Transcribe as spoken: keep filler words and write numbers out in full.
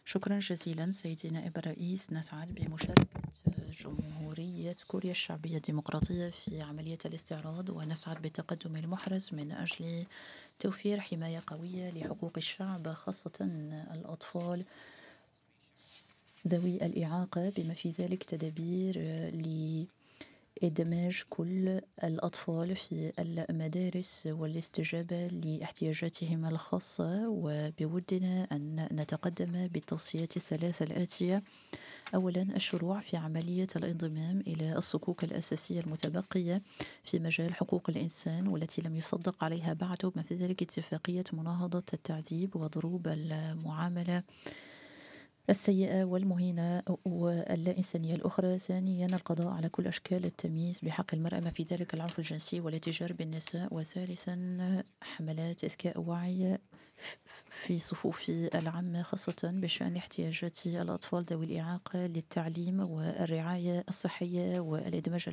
شكرا جزيلا سيدي نائب الرئيس. نسعد بمشاركة جمهورية كوريا الشعبية الديمقراطية في عملية الاستعراض، ونسعد بالتقدم المحرز من أجل توفير حماية قوية لحقوق الشعب، خاصة الأطفال ذوي الإعاقة، بما في ذلك تدابير لإدماج كل الأطفال في المدارس والاستجابة لاحتياجاتهم الخاصة. وبودنا أن نتقدم بالتوصيات الثلاثة الآتية: أولا، الشروع في عملية الانضمام إلى الصكوك الأساسية المتبقية في مجال حقوق الإنسان والتي لم يصدق عليها بعد، بما في ذلك اتفاقية مناهضة التعذيب وضروب المعاملة السيئة والمهينة واللا إنسانية الأخرى. ثانيا، القضاء على كل أشكال التمييز بحق المرأة ما في ذلك العنف الجنسي والاتجار بالنساء. وثالثا، حملات إذكاء وعي في صفوف العامة، خاصة بشأن احتياجات الأطفال ذوي الإعاقة للتعليم والرعاية الصحية والإدماج